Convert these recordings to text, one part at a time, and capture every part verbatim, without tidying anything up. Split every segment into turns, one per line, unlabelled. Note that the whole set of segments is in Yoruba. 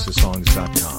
salsa songs dot com.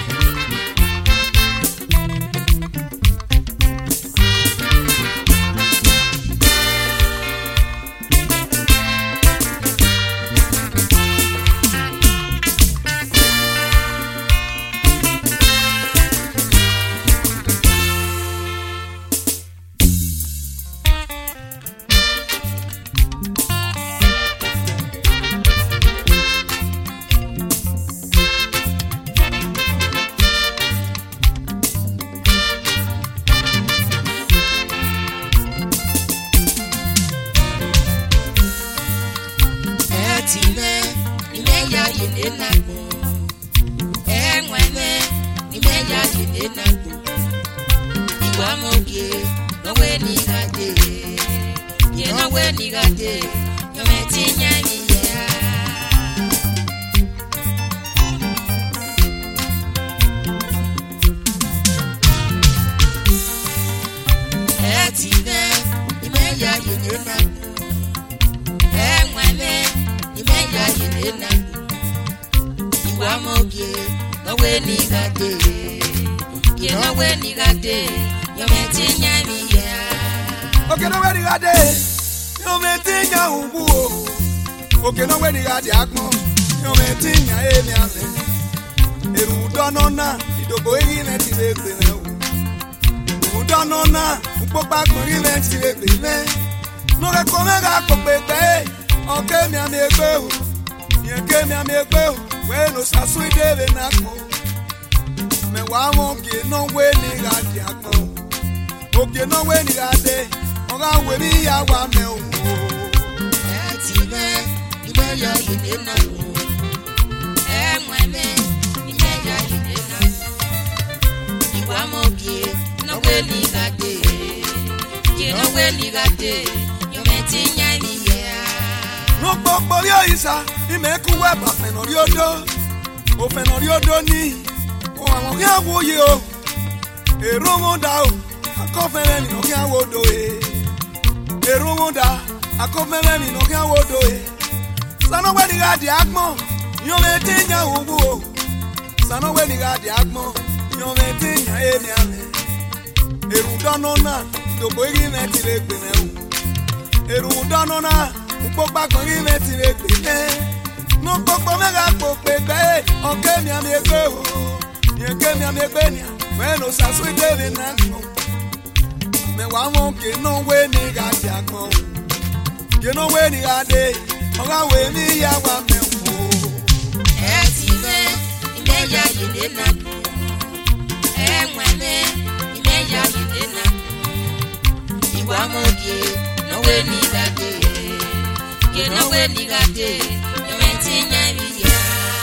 Okay, no where you dey. You me tinya ubu o. Okay, no where you dey akmo. You me tinya e mi ame. Eru dono na idobo yi me ti le gbe me o. Eru dono na upopa gbon yi me ti le gbe me. No re ko me ga ko pe pe. Okay, mi ame gbe o. Yen ke mi ame gbe o. We no sasu ide be na ko. Me wa won ke no we ni ga di akmo. Okay, no we ni ga dey. Oga we mi ya wa me o.
E ti me, ni me ya ide na o. E mwe me, ni me ya ide na o. Iwa mo ki, no we ni ga de. Ki no we ni ga de. Yo me ti nya mi ya.
No popo yo isa, ni me ku we ba fe no ri odo. O fe no ri odo ni. O awon ya wo ye o. Ero mo da o. Akofere mi no ya wo do e. Ero mo da, akofere mi no ya wo do e. Sano we ni ga di agbon, yo me tinya ubu o. Sano we ni ga di agbon, yo me tinya e mi ame. Eru dono na, do bo ri me ti le gbe me o. Eru dono na, upo pa kan ri me ti le gbe me. No popo me ga po pe pe, oke mi ame gbe o. Ye ke mi ame gbe ni, we no sa so ide be na no. Me wa mo ke no we ni ga di agbon. Ke no we ni ga de, oga we mi ya wa me o.
E ti me, ni me ya ide na o. E mwe me, ni me ya ide na o. Iwa mo ke, no we ni ga de. Ke no we ni ga de, yo me ti nya mi ya.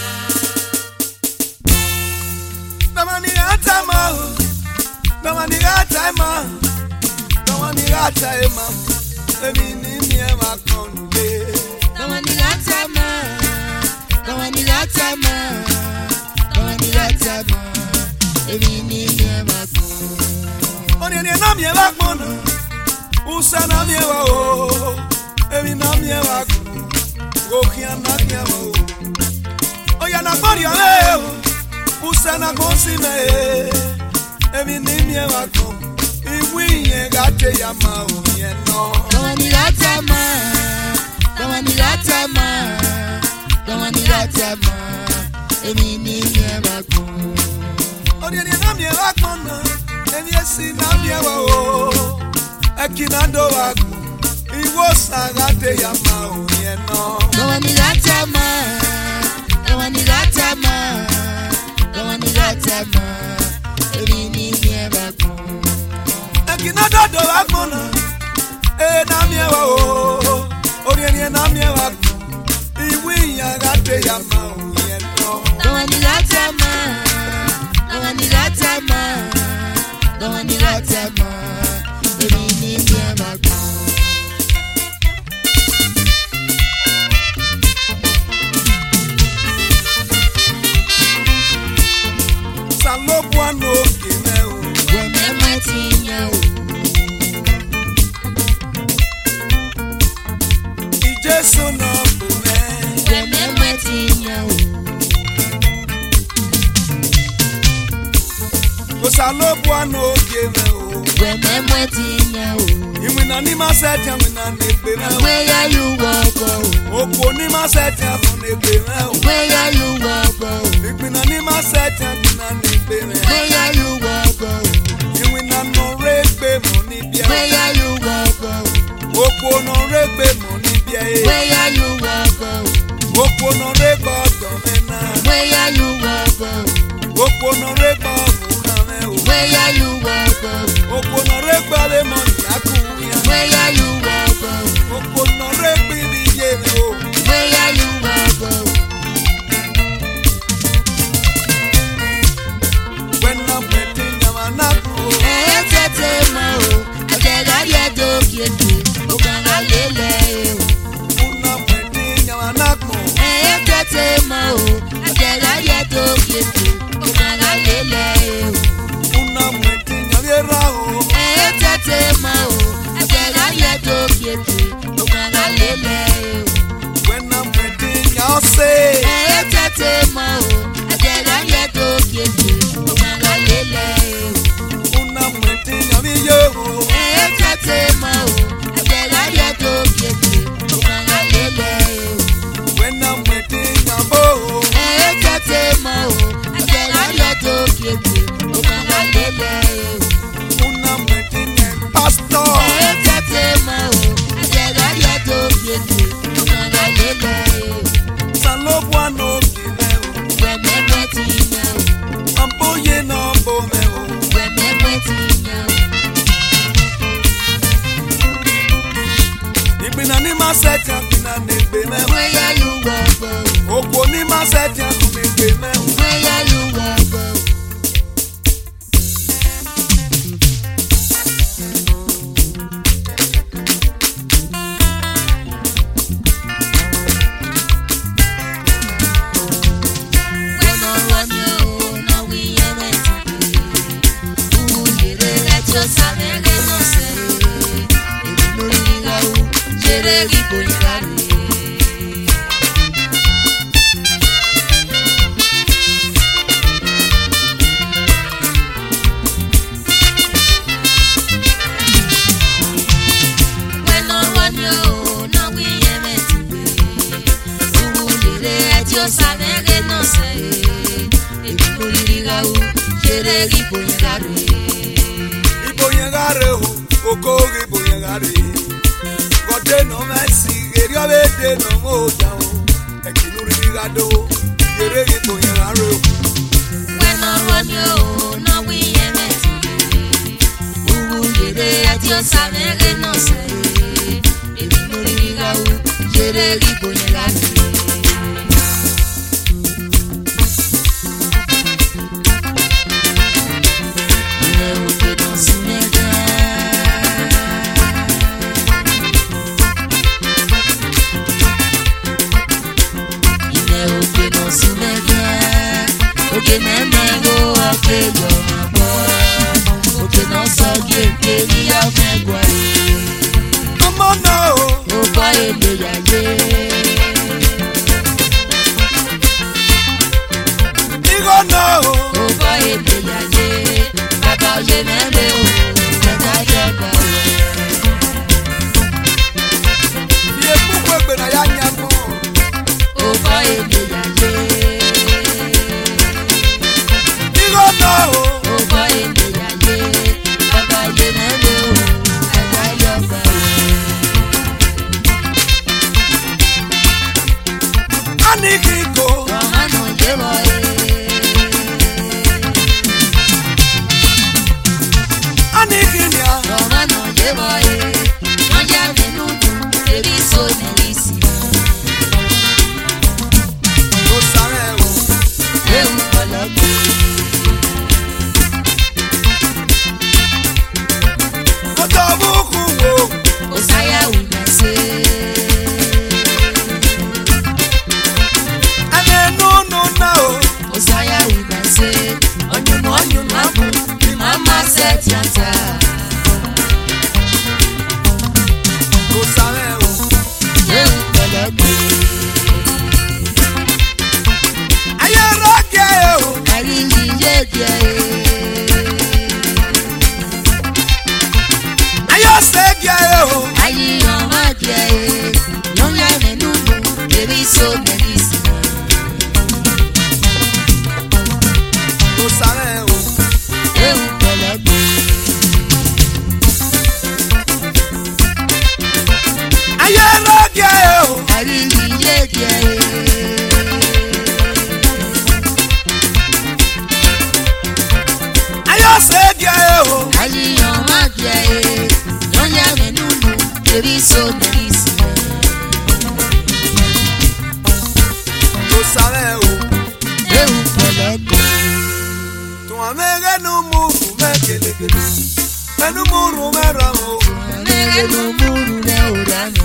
Damani ata ma o. Damani ata ma. Damani ata e ma. Emi ni mi e ma kon le.
Damani ata ma. Damani ata ma. Damani ata ma. Emi ni mi e ma kon.
Oni ni na mi e ma kon. Usa na mi e wa o. Emi na mi e wa kon. Go kia na mi e wa o. Oya na bori ale o. Usa na kon si me. Emi ni mi e wa kon. Iwi yen ga te ya ma o yen no.
Damani ata ma. Damani ata ma. Damani ata ma. Emi ni mi e ma kon.
Oni ni na mi e wa kon na. Emi esi na mi e wa o. Ekina do wa kon. Iwo sa ga te ya ma o yen no.
Damani ata ma. Damani ata ma. Damani ata ma. Emi ni mi e ma kon.
Ekina do do wa kon na. E na mi e wa o. Ori ni na mi e wa kon. Iwi yen ga te ya ma o yen no.
Damani ata ma. Damani ata ma. Damani ata ma. Emi ni mi e ma kon.
Salo buano ki me o.
We me ma ti nya o.
Ijesu no bu me.
We me ma ti nya o.
Salopwa no give o.
When them waiting now.
Iwi na ni ma set ya na negbe me.
Where you walk go.
Opo ni ma set ya fun negbe me.
Where you walk go.
Iwi na ni ma set ya na negbe me.
Where you walk go.
Iwi na no regbe mo ni bia.
Where you walk go.
Opo no regbe mo ni bia e.
Where you walk go.
Opo no regbe do me na.
Where you walk go.
Opo no regbe mo na me o.
Where you walk go.
Opo no regbe le mo ni aku ya.
Where you walk go.
Opo no regbe bi ye me o.
Where you walk go.
When I'm waiting na na ko.
Eh tete ma o. Ajega ye do kiete. O ganga lele o.
Una waiting na na ko.
Eh tete ma o. Ajega ye do kiete. O ganga lele o.
Una waiting na viera o.
Eh tete ma o. Ajega ye do kiete. O ganga lele o.
When I'm waiting na say.
Eh tete ma o. Ajega ye do kiete. O ganga lele o.
Una waiting na viera o.
Eh tete ma o. Ajega ye do kiete. O ganga lele o.
When I'm waiting na bo.
Eh tete ma o. Ajega ye do kiete. O ganga lele o.
Una waiting na pastor.
Eh tete ma o. Ajega ye do kiete. O ganga lele o.
Salopwa no give o.
When them waiting now.
Amboye no bo me o.
When them waiting now.
Ibi na ni ma set ya na negbe me.
Where you walk go.
Opo ni ma set ya na negbe me.
Where you walk go. When I run you, now we are meant to be. Ooh, you let your salary no say. If you know you go, jere gibo yari. When I run you, now we are meant to be. Ooh, you let your salary no say. If you know you go, jere gibo yari.
Ibo yengare o. Oko ibo yengare. Gode no mercy. Eri obede no mo ja o. Ekinu ri ga do. Yere ibo yengare o.
When I run you, now we are meant to be. Ooh, you let your salary no say. If you know you go, jere gibo yari. Okay, man, go up there, go my boy. Okay, no, so get me out my boy.
Come on now.
Oh, boy, me, yeah.
Igo now.
Oh, boy, me, yeah. Papa, je m'aime, oh, but I get back.
Ye pupo be na ya nyako.
Oh, boy, me, yeah.
Igo now.
Oh, boy, me, yeah. Papa, je m'aime, oh, but I get back.
Anikiko.
Oh, I know you, boy.
Anikinia.
Roma no llevo eh, no ya menudo, te vi sonelisi.
Lo sabe o.
De un coloque.
Oto buku wo.
Osaya unase. so medicine.
To sare o.
Ewu pẹlẹgbẹ.
Ayé lọ́gẹ̀ o.
Àríyí yéèkẹ́.
Ayé ọ̀sẹ̀gẹ̀ o.
Àyíyàn má jẹ́ ẹ̀. Lọ́yà mi nùnú torí so medicine.
To sare o.
Ewu pẹlẹgbẹ.
To amẹ́rẹ́ nu múrù mẹ́ kẹlẹ́kẹlẹ́. Ẹnu múrù mẹ́ra o.
Mẹ́rẹ́ ló múrù lẹ́ òrà mi.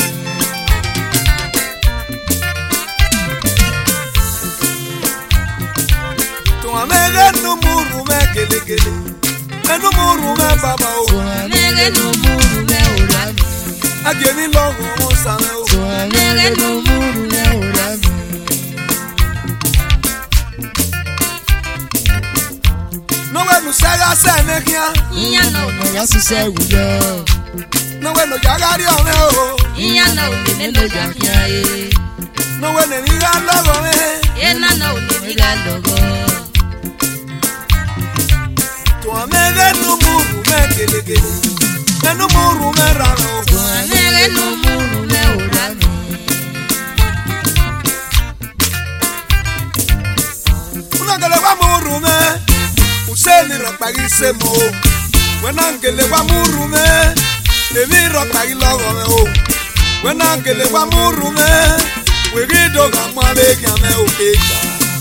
To amẹ́rẹ́ nu múrù mẹ́ kẹlẹ́kẹlẹ́. Ẹnu múrù mẹ́ bàbá o.
Mẹ́rẹ́ ló múrù lẹ́ òrà mi.
Agẹ̀mí lọ́rùn wọn sàrẹ́ o.
Mẹ́rẹ́ ló múrù lẹ́ òrà mi.
Nọ́wẹ́ nu sẹ́yà sẹ́ni kíá.
Ìyá náà ò
Ọ̀yá ṣiṣẹ́ ìwúyọ́.
Nọ́wẹ́ nu yàrá rí ọ̀rẹ́ o.
ìyá náà ò lè nílò jàkíá yé.
Nọ́wẹ́ nu ríra lọ́rọ̀ rẹ̀.
Iná náà ò lè nílò lọ́gọ́.
To amẹ́rẹ́ nu múrù mẹ́ kẹlẹ́kẹlẹ́. Ẹnu múrù mẹ́ rárá o.
Mẹ́rẹ́ ló múrù lẹ́ òrà mi.
Unangele wa múrù mẹ́. Useni rọ̀pàrí ṣe mọ́ o. Wẹ́nàngele wa múrù mẹ́. Èmi rọ̀pàrí lọ́rọ̀ rẹ̀ o. Wẹ́nàngele wa múrù mẹ́. Wèrí dọ̀gà mọ́ abẹ́gà mẹ́ o kéjà.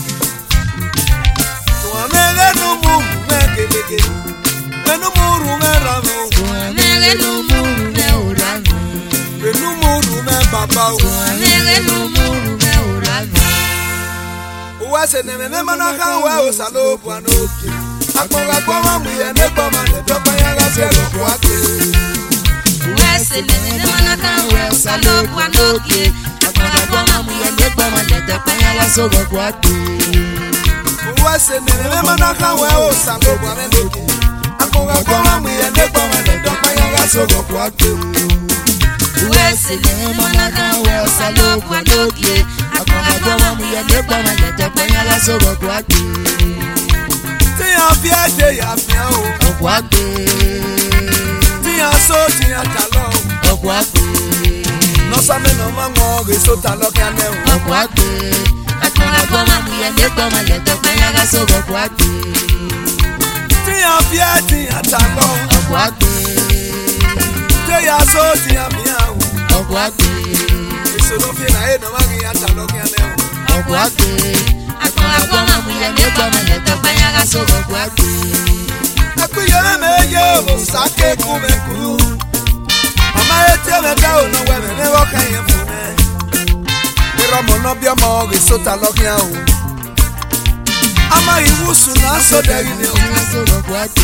To amẹ́rẹ́ nu múrù mẹ́ kẹlẹ́kẹlẹ́. Ẹnu múrù mẹ́ rárá o.
Mẹ́rẹ́ ló múrù lẹ́ òrà mi.
Ẹnu múrù mẹ́ bàbá o.
Mẹ́rẹ́ ló múrù lẹ́ òrà mi.
Uwe se ne meme mana kan we o salo buano ki. Akpọ̀rọ̀ akpọ̀rọ̀ mu yẹ ne gbọ́ ma lẹ̀ dọ́gba ya ra se lọ kó ake.
Wẹ́sẹ̀ lè ní mọ́nà kan wẹ̀ ọ̀sálógún àlókè. Àgbọ̀nàgbọ̀n máa mú yẹn nígbà máa lẹ̀tẹ̀ pẹ́yà lásòrò kó àgbè.
Uwe se ne meme mana kan we o salo buano ki. Akpọ̀rọ̀ akpọ̀rọ̀ mu yẹ ne gbọ́ ma lẹ̀ dọ́gba ya ra se lọ kó ake.
Wẹ́sẹ̀ lè ní mọ́nà kan wẹ̀ ọ̀sálógún àlókè. Àgbọ̀nàgbọ̀n máa mú yẹn nígbà máa lẹ̀tẹ̀ pẹ́yà lásòrò kó àgbè.
Tí a fi ẹ́ ṣe yàfẹ́ o.
Ọ̀pọ̀ àgbè.
Tí a so tí a ta lọ o.
Ọ̀pọ̀ àgbè.
Nọ́sàmẹ́ náà máa ń wọ èso ta lọ́kẹ́ alẹ́ o.
Ọ̀pọ̀ àgbè. Àgbọ̀nàgbọ̀n máa mú yẹn nígbà máa lẹ̀tẹ̀ pẹ́yà lásòrò kó àgbè.
Tí a fi ẹ́ tí a ta lọ.
Ọ̀pọ̀ àgbè.
Tí a so tí a fi hàn o.
Ọ̀pọ̀ àgbè.
Èso ló fi ra ẹ̀ náà máa ń yà ta lọ́kẹ́ alẹ́ o.
Ọ̀pọ̀ àgbè. Àgbọ̀nàgbọ̀n máa mú yẹn nígbà máa lẹ̀tẹ̀ pẹ́yà lásòrò kó àgbè.
Akuyere me ye o sake kumekuru. Mama ete me da o no wele ne wo kan ye fune. Ero mo no bia mo ge sota lokia o. Ama iwusu na so deri ni o.
Lásòrò kó àgbè.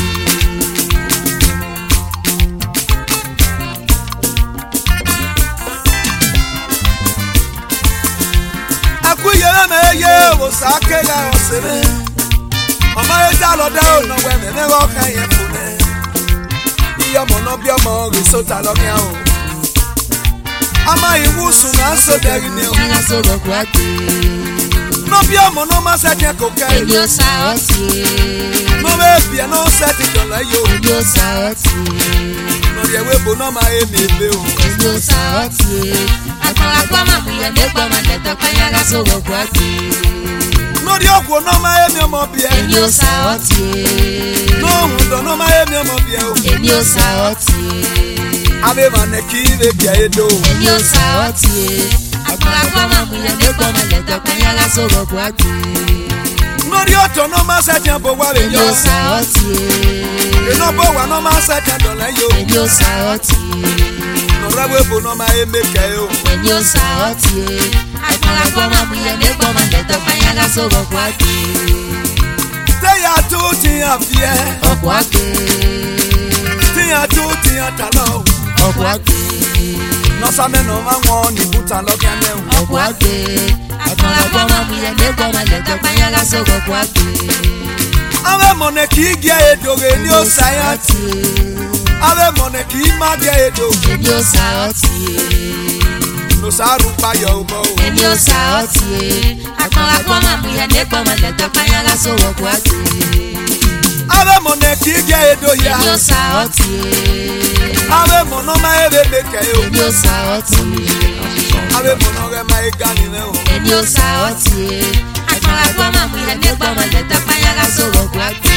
Akuyere me ye o sake ga o sebe. Mama ete lo da o no wele ne wo kan ye fune. Iya mo no bia mo ge sota lokia o. Ama iwusu na so deri ni o.
Lásòrò kó àgbè.
No bia mo no ma se je ko kai.
Èmi ò sá ọtí.
No me bia no se ti dola yo.
Èmi ò sá ọtí.
No ye we bo no ma e me be o.
Èmi ò sá ọtí. Àgbọ̀nàgbọ̀n máa mú yẹn nígbà máa lẹ̀tẹ̀ pẹ́yà lásòrò kó àgbè.
No di okwo no ma e me mo bia.
Èmi ò sá ọtí.
No hundo no ma e me mo bia o.
Èmi ò sá ọtí.
Ave ma ne ki ve bia e do.
Èmi ò sá ọtí. Àgbọ̀nàgbọ̀n máa mú yẹn nígbà máa lẹ̀tẹ̀ pẹ́yà lásòrò kó àgbè.
No di oto no ma se je bo wa le
Èmi
yo.
ò sá ọtí.
E no bo wa no ma se je dola yo.
Èmi ò sá ọtí.
No ra we bo no ma e me ke o.
Èmi ò sá ọtí. Àgbọ̀nàgbọ̀n máa mú yẹn nígbà máa lẹ̀tẹ̀ pẹ́yà lásòrò kó àgbè.
Te ya tu ti a fie.
Ọ̀pọ̀ àgbè.
Ti ya tu ti a ta lo.
Ọ̀pọ̀ àgbè.
No sa me no ma won ni buta lokia le o.
Ọ̀pọ̀ àgbè. Àgbọ̀nàgbọ̀n máa mú yẹn nígbà máa lẹ̀tẹ̀ pẹ́yà lásòrò kó àgbè.
Ave mo ne ki ge e do ge ni o sa ya ti. Ave mo ne ki ma ge e do.
Èmi ò sá ọtí.
no saru pa yo mo.
Eni o sa oti, akora kwa mamu ya nekwa maleta panya la so wo ati.
Ave mo ne ki ge edo ya.
Eni o sa oti.
Ave mo no ma ebe beke yo.
Eni o sa oti.
Ave mo no ge ma e gani ne o.
Eni o sa oti, akora kwa mamu ya nekwa maleta panya la so wo ati.